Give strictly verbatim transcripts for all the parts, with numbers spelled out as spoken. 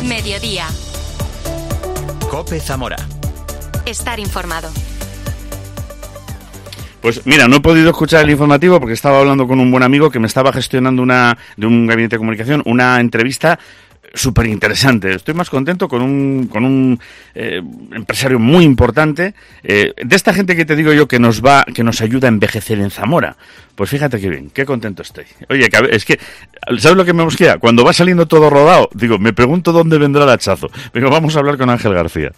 Mediodía. COPE Zamora. Estar informado. Pues mira, no he podido escuchar el informativo porque estaba hablando con un buen amigo que me estaba gestionando una de un gabinete de comunicación, una entrevista súper interesante. Estoy más contento con un con un eh, empresario muy importante, eh, de esta gente que te digo yo que nos va, que nos ayuda a envejecer en Zamora. Pues fíjate qué bien, qué contento estoy. Oye, es que, ¿sabes lo que me mosquea? Cuando va saliendo todo rodado, digo, me pregunto dónde vendrá el hachazo. Pero vamos a hablar con Ángel García.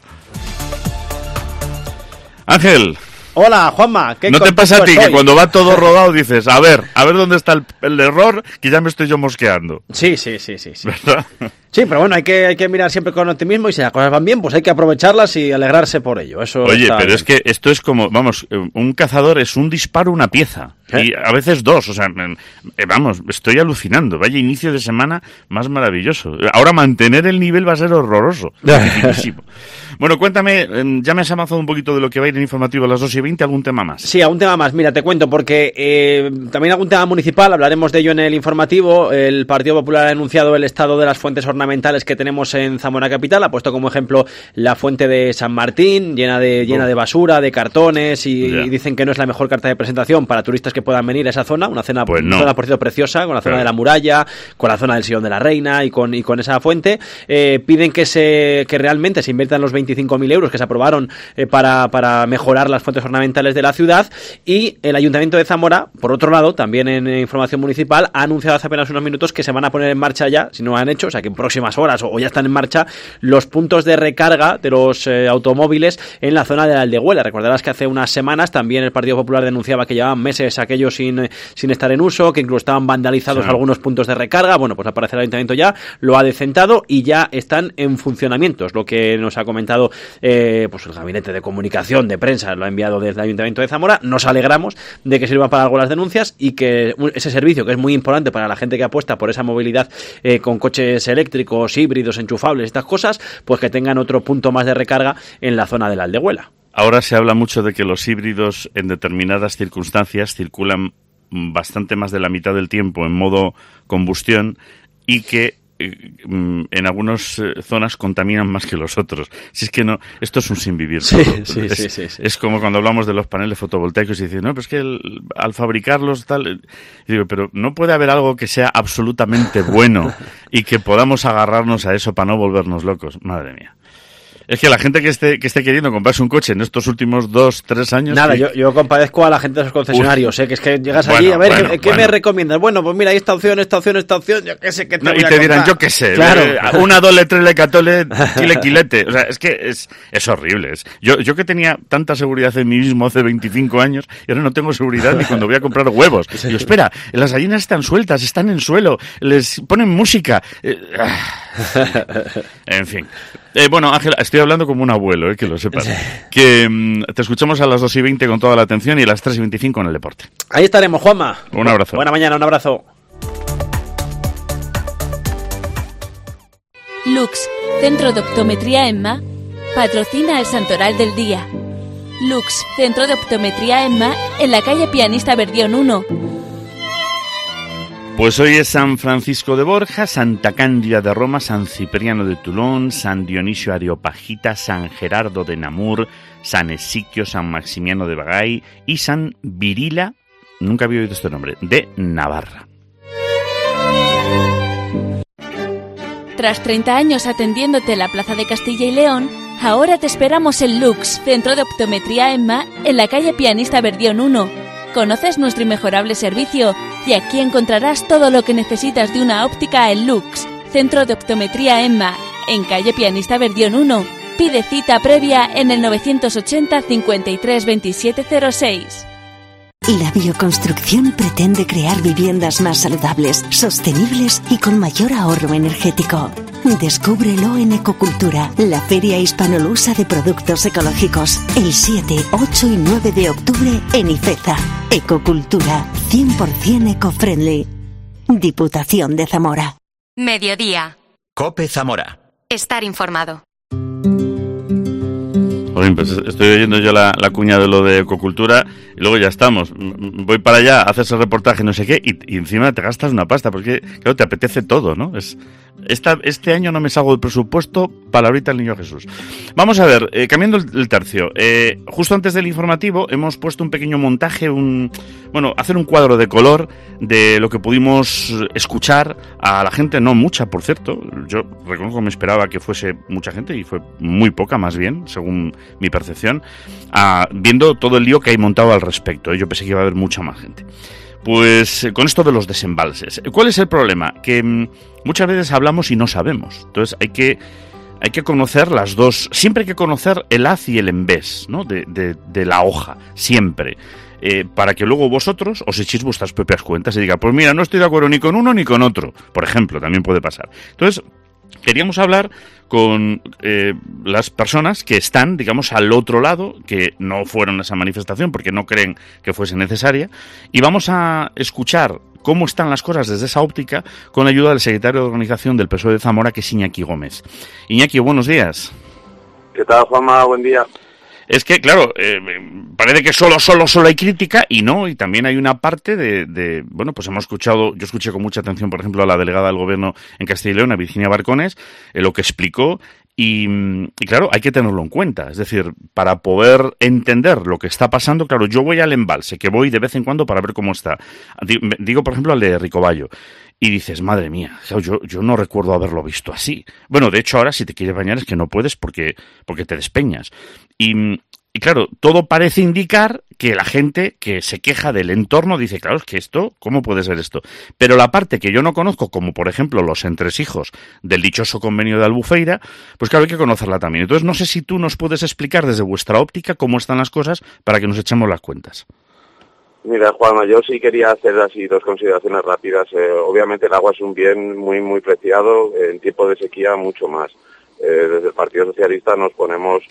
Ángel. Hola, Juanma. ¿Qué ¿No te pasa a ti estoy? que cuando va todo rodado dices, a ver, a ver dónde está el, el error, que ya me estoy yo mosqueando? Sí, sí, sí, sí. sí. ¿Verdad? Sí, pero bueno, hay que, hay que mirar siempre con optimismo y si las cosas van bien, pues hay que aprovecharlas y alegrarse por ello. Eso. Oye, pero bien. Es que esto es como, vamos, un cazador es un disparo, una pieza. ¿Eh? Y a veces dos, o sea, eh, vamos, estoy alucinando. Vaya inicio de semana más maravilloso. Ahora mantener el nivel va a ser horroroso. Dificilísimo. Bueno, cuéntame, ya me has avanzado un poquito de lo que va a ir en informativo a las dos y veinte, ¿algún tema más? Sí, algún tema más. Mira, te cuento, porque eh, también algún tema municipal, hablaremos de ello en el informativo. El Partido Popular ha anunciado el estado de las fuentes ornamentales que tenemos en Zamora Capital. Ha puesto como ejemplo la fuente de San Martín, llena de llena de basura, de cartones, y, y dicen que no es la mejor carta de presentación para turistas que puedan venir a esa zona. Una zona, pues no. zona por cierto, preciosa, con la zona claro. de la muralla, con la zona del Sillón de la Reina y con, y con esa fuente. Eh, piden que se que realmente se inviertan los veinticinco mil euros que se aprobaron eh, para, para mejorar las fuentes ornamentales de la ciudad. Y el Ayuntamiento de Zamora, por otro lado, también en eh, información municipal, ha anunciado hace apenas unos minutos que se van a poner en marcha ya, si no lo han hecho, o sea que en próximas horas o, o ya están en marcha, los puntos de recarga de los eh, automóviles en la zona de la Aldehuela. Recordarás que hace unas semanas también el Partido Popular denunciaba que llevaban meses aquellos sin, sin estar en uso, que incluso estaban vandalizados sí. algunos puntos de recarga. Bueno, pues al parecer el Ayuntamiento ya lo ha decentado y ya están en funcionamiento. Es lo que nos ha comentado eh, pues el Gabinete de Comunicación, de Prensa, lo ha enviado desde el Ayuntamiento de Zamora. Nos alegramos de que sirvan para algo las denuncias y que ese servicio, que es muy importante para la gente que apuesta por esa movilidad eh, con coches eléctricos, híbridos, enchufables, estas cosas, pues que tengan otro punto más de recarga en la zona de la Aldehuela. Ahora se habla mucho de que los híbridos en determinadas circunstancias circulan bastante más de la mitad del tiempo en modo combustión y que en algunas eh, zonas contaminan más que los otros. Si es que no, esto es un sinvivir. Sí, sí, es, sí, sí, sí. Es como cuando hablamos de los paneles fotovoltaicos y dicen, no, pero es que el, al fabricarlos tal... Y digo, pero no puede haber algo que sea absolutamente bueno y que podamos agarrarnos a eso para no volvernos locos. Madre mía. Es que la gente que esté que esté queriendo comprarse un coche en estos últimos dos, tres años... Nada, que... yo, yo compadezco a la gente de los concesionarios, eh, que es que llegas bueno, allí, a ver, bueno, ¿qué, ¿qué bueno. me recomiendas? Bueno, pues mira, esta opción, esta opción, esta opción, yo qué sé, que te no, voy y a te contar. dirán, yo qué sé, claro. eh, una dole, trele, catole, chile, quilete. O sea, es que es, es horrible. Es, yo, yo que tenía tanta seguridad en mí mismo hace veinticinco años, y ahora no tengo seguridad ni cuando voy a comprar huevos. Y yo, espera, las gallinas están sueltas, están en suelo, les ponen música. Eh, en fin. Eh, bueno, Ángela, estoy hablando como un abuelo, eh, que lo sepas. Que mm, te escuchamos a las dos y veinte con toda la atención y a las tres y veinticinco en el deporte. Ahí estaremos, Juanma. Un abrazo. Buena mañana, un abrazo. Lux, Centro de Optometría EMMA, patrocina el Santoral del Día. Lux, Centro de Optometría EMMA, en la calle Pianista Verdión uno. Pues hoy es San Francisco de Borja, Santa Cándida de Roma, San Cipriano de Toulon, San Dionisio Areopagita, San Gerardo de Namur, San Esiquio, San Maximiano de Bagay y San Virila, nunca había oído este nombre, de Navarra. Tras treinta años atendiéndote en la Plaza de Castilla y León, ahora te esperamos en Lux, Centro de Optometría EMMA, en la calle Pianista Verdión uno. Conoces nuestro inmejorable servicio y aquí encontrarás todo lo que necesitas de una óptica en Lux, Centro de Optometría EMMA, en calle Pianista Verdión uno. Pide cita previa en el novecientos ochenta cincuenta y tres veintisiete cero seis. La bioconstrucción pretende crear viviendas más saludables, sostenibles y con mayor ahorro energético. Descúbrelo en Ecocultura, la feria hispanolusa de productos ecológicos, el siete, ocho y nueve de octubre en Ifeza. Ecocultura, cien por ciento eco-friendly. Diputación de Zamora. Mediodía. COPE Zamora. Estar informado. Oye, pues estoy oyendo yo la, la cuña de lo de ecocultura y luego ya estamos. Voy para allá, haces el reportaje, no sé qué, y, y encima te gastas una pasta, porque claro, te apetece todo, ¿no? Es Esta, este año no me salgo del presupuesto, palabrita al Niño Jesús. Vamos a ver, eh, cambiando el, el tercio. Eh, justo antes del informativo hemos puesto un pequeño montaje, un bueno, hacer un cuadro de color de lo que pudimos escuchar a la gente, no mucha, por cierto. Yo reconozco que me esperaba que fuese mucha gente y fue muy poca, más bien, según mi percepción, a, viendo todo el lío que hay montado al respecto. Yo pensé que iba a haber mucha más gente. Pues con esto de los desembalses, ¿cuál es el problema? Que mmm, muchas veces hablamos y no sabemos. Entonces hay que hay que conocer las dos, siempre hay que conocer el haz y el en vez, ¿no? de, de, de la hoja, siempre. Eh, para que luego vosotros os echéis vuestras propias cuentas y diga, pues mira, no estoy de acuerdo ni con uno ni con otro. Por ejemplo, también puede pasar. Entonces, queríamos hablar con eh, las personas que están, digamos, al otro lado, que no fueron a esa manifestación porque no creen que fuese necesaria, y vamos a escuchar cómo están las cosas desde esa óptica con la ayuda del secretario de organización del P S O E de Zamora, que es Iñaki Gómez. Iñaki, buenos días. ¿Qué tal, Juanma? Buen día. Es que, claro, eh, parece que solo, solo, solo hay crítica y no, y también hay una parte de, de, bueno, pues hemos escuchado, yo escuché con mucha atención, por ejemplo, a la delegada del Gobierno en Castilla y León, a Virginia Barcones, eh, lo que explicó, y, y claro, hay que tenerlo en cuenta, es decir, para poder entender lo que está pasando, claro, yo voy al embalse, que voy de vez en cuando para ver cómo está. Digo, por ejemplo, al de Ricoballo. Y dices, madre mía, yo, yo no recuerdo haberlo visto así. Bueno, de hecho ahora si te quieres bañar es que no puedes porque, porque te despeñas. Y, y claro, todo parece indicar que la gente que se queja del entorno dice, claro, es que esto, ¿cómo puede ser esto? Pero la parte que yo no conozco, como por ejemplo los entresijos del dichoso convenio de Albufeira, pues claro, hay que conocerla también. Entonces no sé si tú nos puedes explicar desde vuestra óptica cómo están las cosas para que nos echemos las cuentas. Mira, Juanma, yo sí quería hacer así dos consideraciones rápidas. Eh, obviamente el agua es un bien muy, muy preciado, en tiempo de sequía mucho más. Eh, desde el Partido Socialista nos ponemos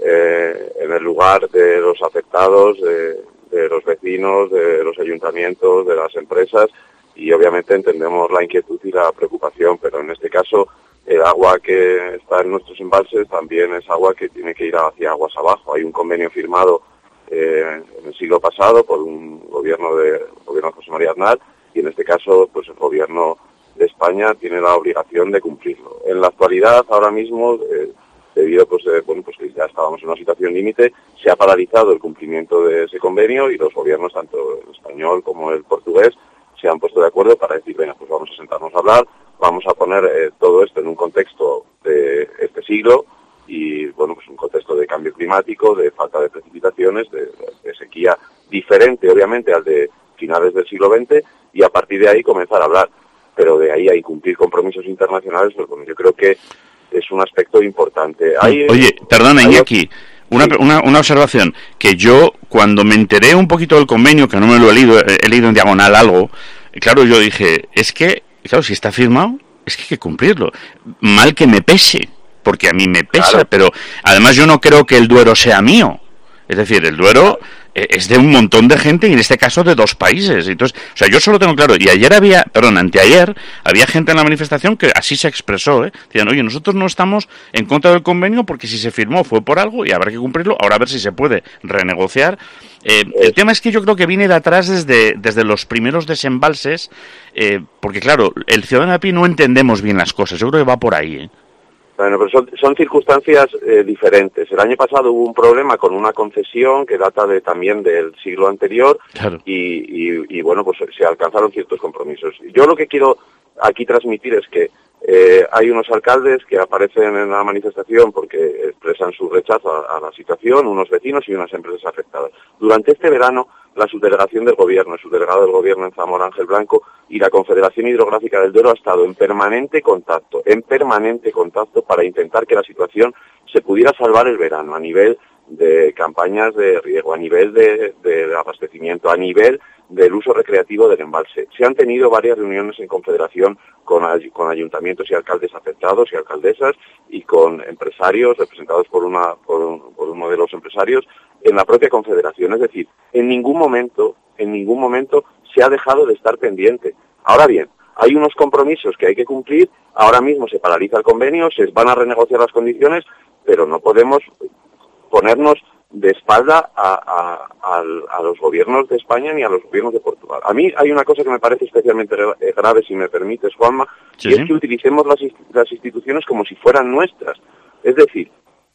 eh, en el lugar de los afectados, de, de los vecinos, de los ayuntamientos, de las empresas, y obviamente entendemos la inquietud y la preocupación, pero en este caso el agua que está en nuestros embalses también es agua que tiene que ir hacia aguas abajo. Hay un convenio firmado Eh, en el siglo pasado por un gobierno de gobierno de José María Aznar, y en este caso pues el gobierno de España tiene la obligación de cumplirlo. En la actualidad, ahora mismo, eh, debido pues, eh, bueno, pues que ya estábamos en una situación límite, se ha paralizado el cumplimiento de ese convenio y los gobiernos, tanto el español como el portugués, se han puesto de acuerdo para decir, venga, pues vamos a sentarnos a hablar, vamos a poner eh, todo esto en un contexto de este siglo, y bueno, pues un contexto de cambio climático, de falta de precipitaciones, de, de sequía diferente obviamente al de finales del siglo veinte, y a partir de ahí comenzar a hablar, pero de ahí a incumplir compromisos internacionales, pues bueno, yo creo que es un aspecto importante. Hay, Oye, perdona, Iñaki, una, sí. una, una observación, que yo cuando me enteré un poquito del convenio, que no me lo he leído, he leído en diagonal algo, claro, yo dije, es que, claro, si está firmado, es que hay que cumplirlo, mal que me pese. Porque a mí me pesa, claro. Pero además yo no creo que el Duero sea mío. Es decir, el Duero es de un montón de gente y en este caso de dos países. Entonces, o sea, yo solo tengo claro. Y ayer había, perdón, anteayer, había gente en la manifestación que así se expresó, ¿eh? Decían, oye, nosotros no estamos en contra del convenio porque si se firmó fue por algo y habrá que cumplirlo. Ahora a ver si se puede renegociar. Eh, el tema es que yo creo que viene de atrás desde, desde los primeros desembalses, eh, porque claro, el ciudadano a pie no entendemos bien las cosas. Yo creo que va por ahí, ¿eh? Bueno, pero son, son circunstancias eh, diferentes. El año pasado hubo un problema con una concesión que data de también del siglo anterior, claro. y, y, y bueno, pues se alcanzaron ciertos compromisos. Yo lo que quiero aquí transmitir es que eh, hay unos alcaldes que aparecen en la manifestación porque expresan su rechazo a, a la situación, unos vecinos y unas empresas afectadas. Durante este verano, la subdelegación del Gobierno, el subdelegado del Gobierno en Zamora, Ángel Blanco, y la Confederación Hidrográfica del Duero ha estado en permanente contacto, en permanente contacto para intentar que la situación se pudiera salvar el verano, a nivel de campañas de riego, a nivel de, de abastecimiento, a nivel del uso recreativo del embalse. Se han tenido varias reuniones en confederación con, con ayuntamientos y alcaldes afectados y alcaldesas y con empresarios representados por, una, por, un, por uno de los empresarios en la propia confederación. Es decir, en ningún momento, en ningún momento se ha dejado de estar pendiente. Ahora bien, hay unos compromisos que hay que cumplir, ahora mismo se paraliza el convenio, se van a renegociar las condiciones, pero no podemos ponernos de espalda a, a, a, a los gobiernos de España ni a los gobiernos de Portugal. A mí hay una cosa que me parece especialmente grave, si me permites, Juanma, sí, y es que utilicemos las, las instituciones como si fueran nuestras. Es decir,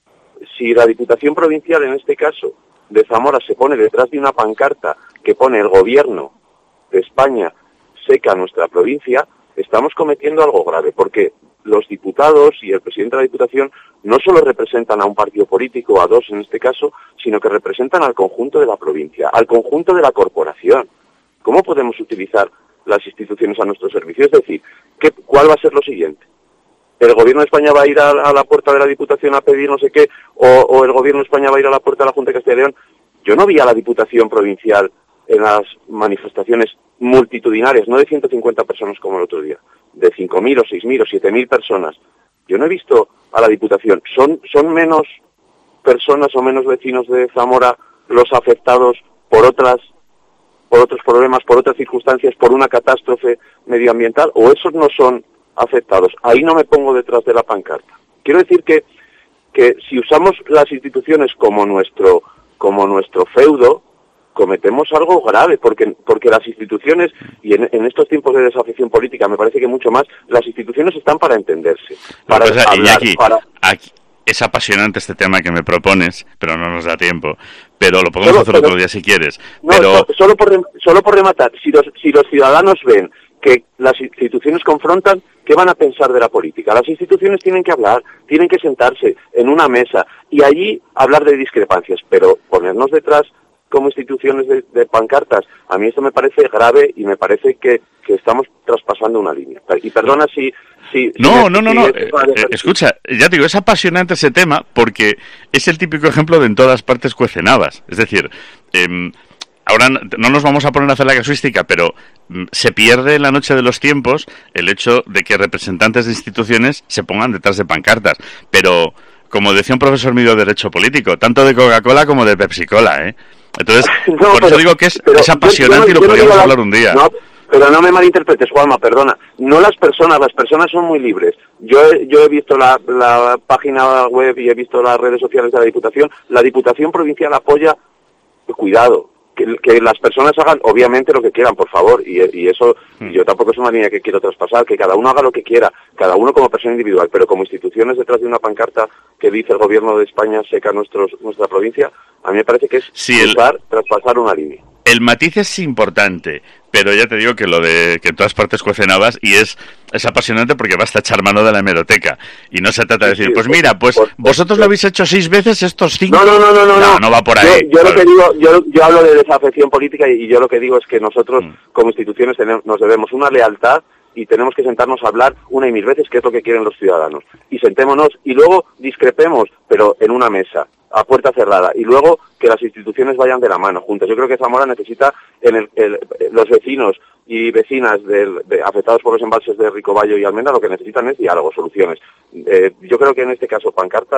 si la Diputación Provincial, en este caso, de Zamora, se pone detrás de una pancarta que pone el gobierno de España seca nuestra provincia, estamos cometiendo algo grave, porque los diputados y el presidente de la Diputación no solo representan a un partido político, a dos en este caso, sino que representan al conjunto de la provincia, al conjunto de la corporación. ¿Cómo podemos utilizar las instituciones a nuestro servicio? Es decir, ¿qué, ¿cuál va a ser lo siguiente? ¿El gobierno de España va a ir a, a la puerta de la Diputación a pedir no sé qué? O, ¿O el gobierno de España va a ir a la puerta de la Junta de Castilla y León? Yo no vi a la Diputación Provincial en las manifestaciones multitudinarias, no de ciento cincuenta personas como el otro día, de cinco mil o seis mil o siete mil personas. Yo no he visto a la Diputación. ¿Son, son menos personas o menos vecinos de Zamora los afectados por otras, por otros problemas, por otras circunstancias, por una catástrofe medioambiental? ¿O esos no son afectados? Ahí no me pongo detrás de la pancarta. Quiero decir que, que si usamos las instituciones como nuestro, como nuestro feudo, cometemos algo grave, porque porque las instituciones, y en, en estos tiempos de desafección política, me parece que mucho más, las instituciones están para entenderse, para pues, hablar, Iñaki, para... Aquí, es apasionante este tema que me propones, pero no nos da tiempo. Pero lo podemos solo, hacer pero, otro día si quieres. No, pero... so, solo, por, solo por rematar, si los, si los ciudadanos ven que las instituciones confrontan, ¿qué van a pensar de la política? Las instituciones tienen que hablar, tienen que sentarse en una mesa y allí hablar de discrepancias, pero ponernos detrás como instituciones de, de pancartas, a mí esto me parece grave y me parece que, que estamos traspasando una línea. Y perdona si... si no, si no, no, si no, es, eh, eh, escucha, ya te digo, es apasionante ese tema porque es el típico ejemplo de en todas partes cuecen habas. Es decir, eh, ahora no nos vamos a poner a hacer la casuística, pero mm, se pierde en la noche de los tiempos el hecho de que representantes de instituciones se pongan detrás de pancartas. Pero, como decía un profesor mío de Derecho Político, tanto de Coca-Cola como de Pepsi-Cola, ¿eh? Entonces, no, por pero, eso digo que es, es apasionante yo, yo, yo y lo podríamos no hablar un día. No, pero no me malinterpretes, Juanma, perdona. No las personas, las personas son muy libres. Yo he, yo he visto la, la página web y he visto las redes sociales de la Diputación. La Diputación Provincial apoya, cuidado, que, que las personas hagan obviamente lo que quieran, por favor, y, y eso hmm. yo tampoco es una línea que quiero traspasar, que cada uno haga lo que quiera, cada uno como persona individual, pero como instituciones detrás de una pancarta que dice el gobierno de España seca nuestros, nuestra provincia, a mí me parece que es sí, cruzar, el... traspasar una línea. El matiz es importante, pero ya te digo que lo de que en todas partes cuecen habas y es, es apasionante porque basta echar mano de la hemeroteca y no se trata de decir, sí, pues mira, pues por, vosotros por, lo habéis hecho seis veces, estos cinco... No, no, no, no, no, no, no va por ahí. Yo, yo lo que digo, yo, yo hablo de desafección política y, y yo lo que digo es que nosotros mm. como instituciones tenemos, nos debemos una lealtad y tenemos que sentarnos a hablar una y mil veces qué es lo que quieren los ciudadanos. Y sentémonos y luego discrepemos, pero en una mesa, a puerta cerrada, y luego que las instituciones vayan de la mano juntas. Yo creo que Zamora necesita, en el, el, los vecinos y vecinas del, de, afectados por los embalses de Ricobayo y Almendra, lo que necesitan es diálogo, soluciones. Eh, yo creo que en este caso pancartas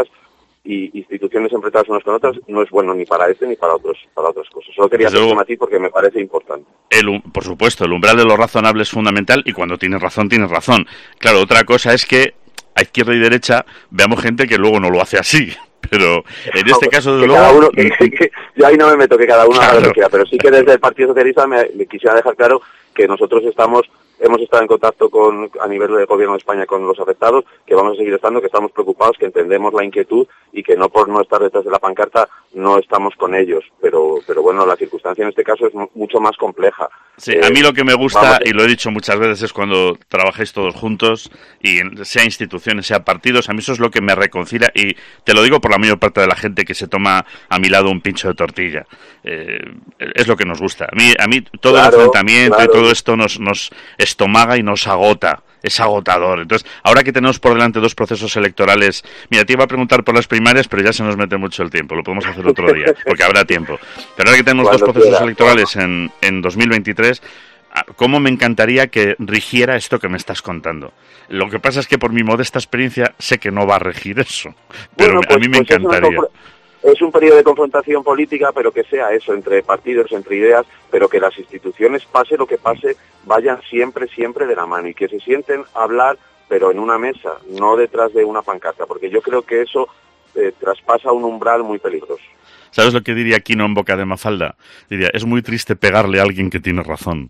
y instituciones enfrentadas unas con otras no es bueno ni para este ni para otros para otras cosas. Solo quería hacer un matiz porque me parece importante. El, por supuesto, el umbral de lo razonable es fundamental y cuando tienes razón, tienes razón. Claro, otra cosa es que a izquierda y derecha veamos gente que luego no lo hace así. Pero en este caso, desde luego... Cada uno, que, que, que, yo ahí no me meto, que cada uno claro. haga lo que quiera, pero sí que desde el Partido Socialista me, me quisiera dejar claro que nosotros estamos... Hemos estado en contacto con a nivel del Gobierno de España con los afectados, que vamos a seguir estando, que estamos preocupados, que entendemos la inquietud y que no por no estar detrás de la pancarta no estamos con ellos. Pero pero bueno, la circunstancia en este caso es mucho más compleja. Sí, eh, a mí lo que me gusta, vamos, y lo he dicho muchas veces, es cuando trabajéis todos juntos, y sea instituciones, sea partidos, a mí eso es lo que me reconcilia, y te lo digo por la mayor parte de la gente que se toma a mi lado un pincho de tortilla. Eh, es lo que nos gusta. A mí, a mí todo claro, el enfrentamiento claro. y todo esto nos... nos estomaga y nos agota, es agotador. Entonces, ahora que tenemos por delante dos procesos electorales, mira, te iba a preguntar por las primarias, pero ya se nos mete mucho el tiempo, lo podemos hacer otro día, porque habrá tiempo. Pero ahora que tenemos Cuando dos procesos quiera. electorales en, en dos mil veintitrés, ¿cómo me encantaría que rigiera esto que me estás contando? Lo que pasa es que por mi modesta experiencia sé que no va a regir eso, pero bueno, pues, a mí me pues encantaría. Es un periodo de confrontación política, pero que sea eso, entre partidos, entre ideas, pero que las instituciones, pase lo que pase, vayan siempre, siempre de la mano y que se sienten a hablar, pero en una mesa, no detrás de una pancarta, porque yo creo que eso eh, traspasa un umbral muy peligroso. ¿Sabes lo que diría Quino en boca de Mafalda? Diría, es muy triste pegarle a alguien que tiene razón.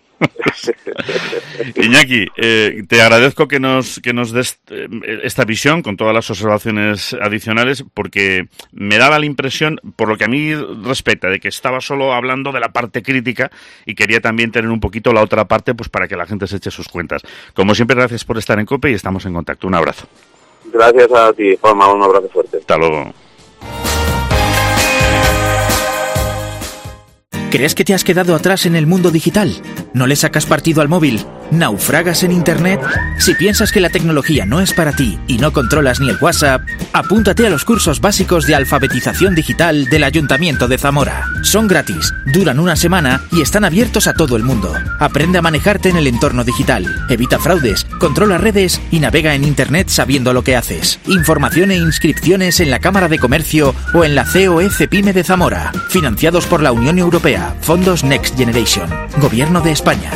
Iñaki, eh, te agradezco que nos que nos des eh, esta visión con todas las observaciones adicionales, porque me daba la impresión, por lo que a mí respecta, de que estaba solo hablando de la parte crítica y quería también tener un poquito la otra parte, pues para que la gente se eche sus cuentas. Como siempre, gracias por estar en COPE y estamos en contacto. Un abrazo. Gracias a ti, Juanma, un abrazo fuerte. Hasta luego. ¿Crees que te has quedado atrás en el mundo digital? ¿No le sacas partido al móvil? ¿Naufragas en Internet? Si piensas que la tecnología no es para ti y no controlas ni el WhatsApp, apúntate a los cursos básicos de alfabetización digital del Ayuntamiento de Zamora. Son gratis, duran una semana y están abiertos a todo el mundo. Aprende a manejarte en el entorno digital, evita fraudes, controla redes y navega en Internet sabiendo lo que haces. Información e inscripciones en la Cámara de Comercio o en la C O E Cepime de Zamora. Financiados por la Unión Europea. Fondos Next Generation. Gobierno de España.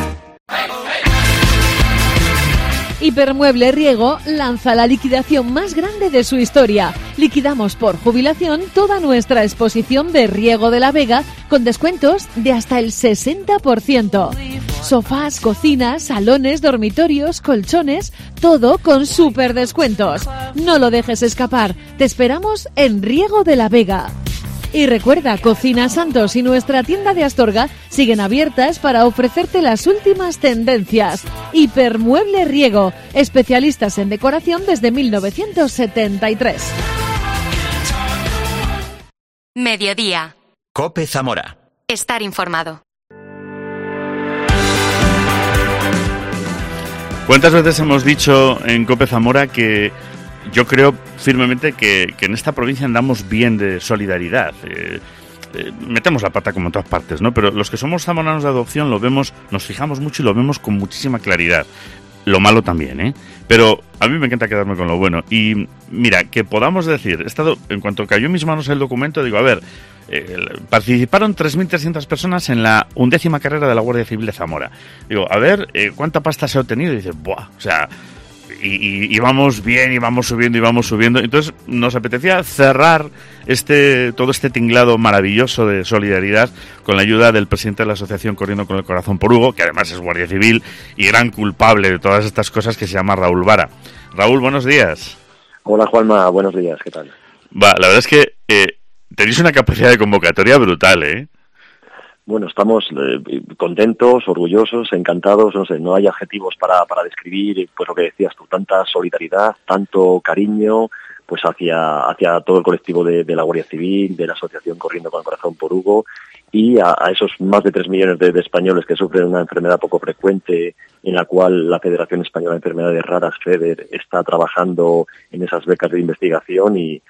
Hipermueble Riego lanza la liquidación más grande de su historia. Liquidamos por jubilación toda nuestra exposición de Riego de la Vega con descuentos de hasta el sesenta por ciento. Sofás, cocinas, salones, dormitorios, colchones, todo con súper descuentos. No lo dejes escapar. Te esperamos en Riego de la Vega. Y recuerda, Cocina Santos y nuestra tienda de Astorga siguen abiertas para ofrecerte las últimas tendencias. Hipermueble Riego, especialistas en decoración desde mil novecientos setenta y tres. Mediodía. COPE Zamora. Estar informado. ¿Cuántas veces hemos dicho en COPE Zamora que yo creo firmemente que, que en esta provincia andamos bien de solidaridad? Eh, eh, metemos la pata como en todas partes, ¿no? Pero los que somos zamoranos de adopción lo vemos, nos fijamos mucho y lo vemos con muchísima claridad. Lo malo también, ¿eh? Pero a mí me encanta quedarme con lo bueno. Y mira, que podamos decir, he estado, en cuanto cayó en mis manos el documento, digo, a ver, eh, participaron tres mil trescientas personas en la undécima carrera de la Guardia Civil de Zamora. Digo, a ver, eh, ¿cuánta pasta se ha obtenido? Y dices, buah, o sea... Y, y, y vamos bien, y vamos subiendo, y vamos subiendo. Entonces nos apetecía cerrar este todo este tinglado maravilloso de solidaridad con la ayuda del presidente de la asociación Corriendo con el Corazón por Hugo, que además es guardia civil y gran culpable de todas estas cosas, que se llama Raúl Vara. Raúl, buenos días. Hola, Juanma, buenos días, ¿qué tal? Va, la verdad es que eh, tenéis una capacidad de convocatoria brutal, ¿eh? Bueno, estamos eh, contentos, orgullosos, encantados, no sé, no hay adjetivos para, para describir, pues lo que decías tú, tanta solidaridad, tanto cariño, pues hacia, hacia todo el colectivo de, de la Guardia Civil, de la Asociación Corriendo con el Corazón por Hugo, y a, a esos más de tres millones de, de españoles que sufren una enfermedad poco frecuente, en la cual la Federación Española de Enfermedades Raras, FEDER, está trabajando en esas becas de investigación y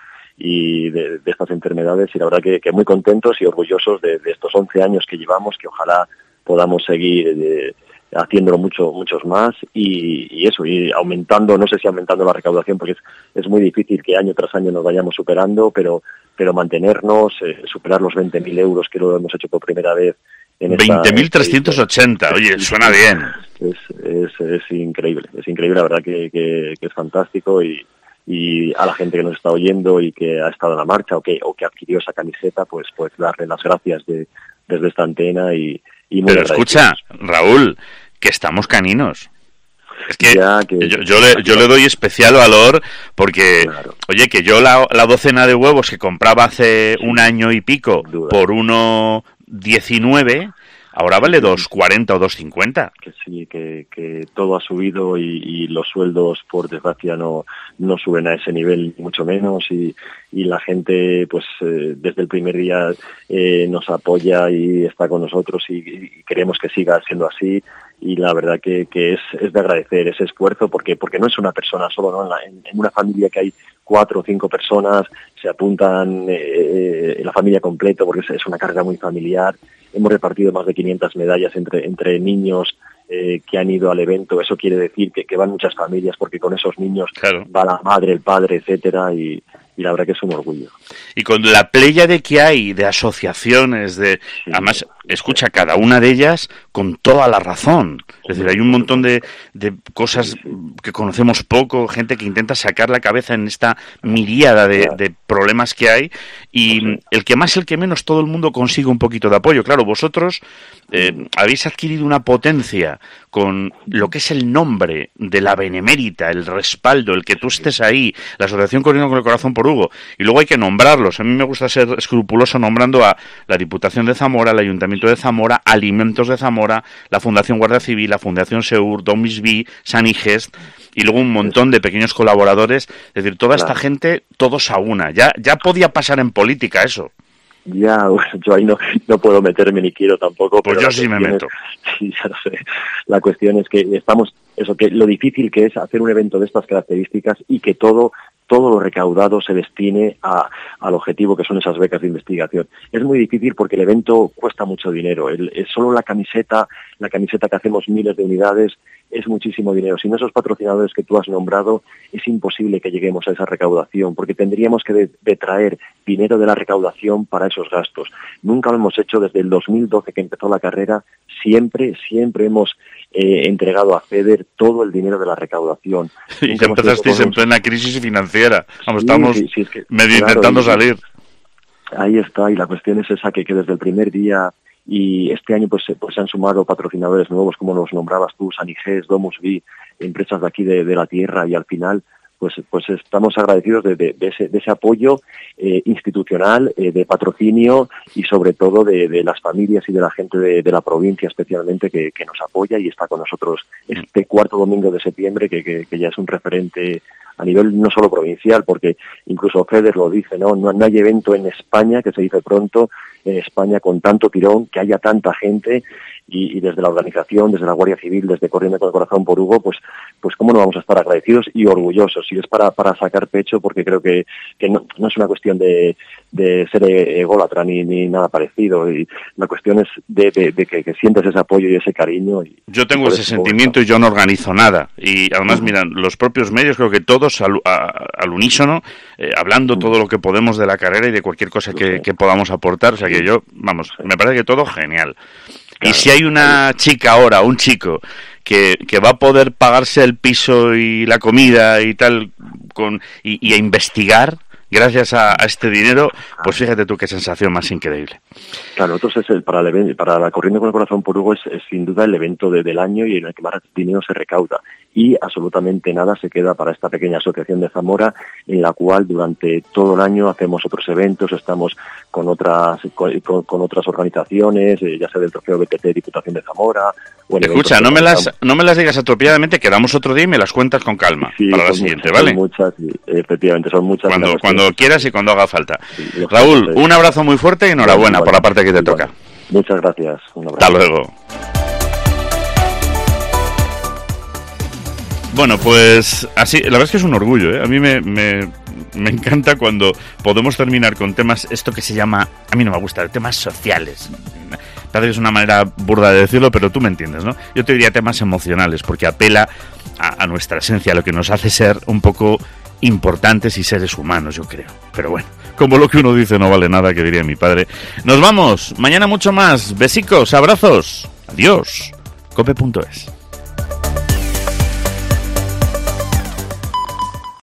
y de, de estas enfermedades, y la verdad que, que muy contentos y orgullosos de, de estos once años que llevamos, que ojalá podamos seguir eh, haciéndolo mucho, muchos más y, y eso, y aumentando, no sé si aumentando la recaudación, porque es, es muy difícil que año tras año nos vayamos superando, pero pero mantenernos, eh, superar los veinte mil euros, que lo hemos hecho por primera vez. veinte mil trescientos ochenta, oye, suena bien. Es, es, es increíble, es increíble, la verdad que, que, que es fantástico, y y a la gente que nos está oyendo y que ha estado en la marcha o que o que adquirió esa camiseta, pues pues darle las gracias de, desde esta antena y, y muy Pero escucha, Raúl, que estamos caninos. Es que, que yo, yo, le, yo le doy especial valor porque, claro, oye, que yo la, la docena de huevos que compraba hace sí, un año y pico por uno diecinueve... ahora vale dos cuarenta o dos cincuenta. Que sí, que, que todo ha subido y, y los sueldos, por desgracia, no no suben a ese nivel, mucho menos, y, y la gente, pues eh, desde el primer día eh, nos apoya y está con nosotros, y, y queremos que siga siendo así, y la verdad que, que es, es de agradecer ese esfuerzo, porque porque no es una persona solo, ¿no? En, la, en, en una familia que hay cuatro o cinco personas, se apuntan eh, la familia completa, porque es, es una carga muy familiar. Hemos repartido más de quinientas medallas entre entre niños eh, que han ido al evento. Eso quiere decir que, que van muchas familias, porque con esos niños claro, va la madre, el padre, etcétera, y, y la verdad que es un orgullo. Y con la pléyade que hay de asociaciones, de sí, además escucha cada una de ellas con toda la razón. Es decir, hay un montón de, de cosas que conocemos poco, gente que intenta sacar la cabeza en esta miríada de, de problemas que hay, y el que más, el que menos, todo el mundo consigue un poquito de apoyo. Claro, vosotros eh, habéis adquirido una potencia con lo que es el nombre de la Benemérita, el respaldo, el que tú estés ahí, la Asociación Corriendo con el Corazón por Hugo, y luego hay que nombrarlos. A mí me gusta ser escrupuloso nombrando a la Diputación de Zamora, el Ayuntamiento de Zamora, Alimentos de Zamora, la Fundación Guardia Civil, la Fundación Seur, Domisby, Sanigest, y luego un montón de pequeños colaboradores. Es decir, toda esta gente, todos a una. Ya, ya podía pasar en política eso. Ya, bueno, yo ahí no, no puedo meterme ni quiero tampoco. Pues yo sí me meto. Es, sí, ya lo sé. La cuestión es que estamos, eso, que lo difícil que es hacer un evento de estas características y que todo, todo lo recaudado se destine a, al objetivo que son esas becas de investigación. Es muy difícil porque el evento cuesta mucho dinero. El, es solo la camiseta, la camiseta que hacemos miles de unidades, es muchísimo dinero. Sin esos patrocinadores que tú has nombrado, es imposible que lleguemos a esa recaudación, porque tendríamos que de, de traer dinero de la recaudación para esos gastos. Nunca lo hemos hecho desde el dos mil doce que empezó la carrera. Siempre, siempre hemos eh, entregado a FEDER todo el dinero de la recaudación. Y que empezasteis en plena crisis financiera. Vamos, sí, estamos sí, sí, es que, medio claro, intentando y, salir. Ahí está, y la cuestión es esa, que, que desde el primer día, y este año pues, pues se han sumado patrocinadores nuevos, como los nombrabas tú, Sanigest, Domusby, empresas de aquí de, de la tierra, y al final pues pues estamos agradecidos de, de, de, ese, de ese apoyo eh, institucional, eh, de patrocinio, y sobre todo de, de las familias y de la gente de, de la provincia especialmente, que, que nos apoya y está con nosotros este cuarto domingo de septiembre, que, que, que ya es un referente a nivel no solo provincial, porque incluso FEDER lo dice, ¿no? No, no hay evento en España, que se dice pronto, en España con tanto tirón, que haya tanta gente, y, y desde la organización, desde la Guardia Civil, desde Corriendo con el Corazón por Hugo, pues pues cómo no vamos a estar agradecidos y orgullosos. Y es para, para sacar pecho, porque creo que, que no, no es una cuestión de, de ser ególatra ni, ni nada parecido, y la cuestión es de, de, de que, que sientes ese apoyo y ese cariño. Y, yo tengo ese sentimiento y yo no organizo nada. Y además, uh-huh. miran, los propios medios, creo que todos al, a, al unísono, eh, hablando uh-huh. todo lo que podemos de la carrera y de cualquier cosa que, uh-huh. que podamos aportar. O sea que yo, vamos, me parece que todo genial. Claro. Y si hay una chica ahora, un chico, que, que va a poder pagarse el piso y la comida y tal, con y, y a investigar gracias a, a este dinero, pues fíjate tú qué sensación más increíble. Claro, nosotros es el, para, el evento, para la Corriendo con el Corazón por Hugo es, es sin duda el evento de, del año y en el que más dinero se recauda. Y absolutamente nada se queda para esta pequeña asociación de Zamora, en la cual durante todo el año hacemos otros eventos, estamos con otras con, con, con otras organizaciones, eh, ya sea del Trofeo B T T Diputación de Zamora. O Escucha, no me las no me las digas atropelladamente, quedamos otro día y me las cuentas con calma, sí, para la siguiente, muchas, ¿vale? Son muchas, sí, efectivamente, son muchas. Cuando, cuando quieras y cuando haga falta. Sí, Raúl, un abrazo muy fuerte y enhorabuena por la parte que te toca. Muchas gracias. Un abrazo. Hasta luego. Bueno, pues así, la verdad es que es un orgullo, ¿eh? A mí me, me, me encanta cuando podemos terminar con temas, esto que se llama, a mí no me gusta, temas sociales. Parece que es una manera burda de decirlo, pero tú me entiendes, ¿no? Yo te diría temas emocionales, porque apela a, a nuestra esencia, a lo que nos hace ser un poco importantes y seres humanos, yo creo. Pero bueno, como lo que uno dice no vale nada, que diría mi padre. Nos vamos, mañana mucho más. Besicos, abrazos. Adiós. cope punto es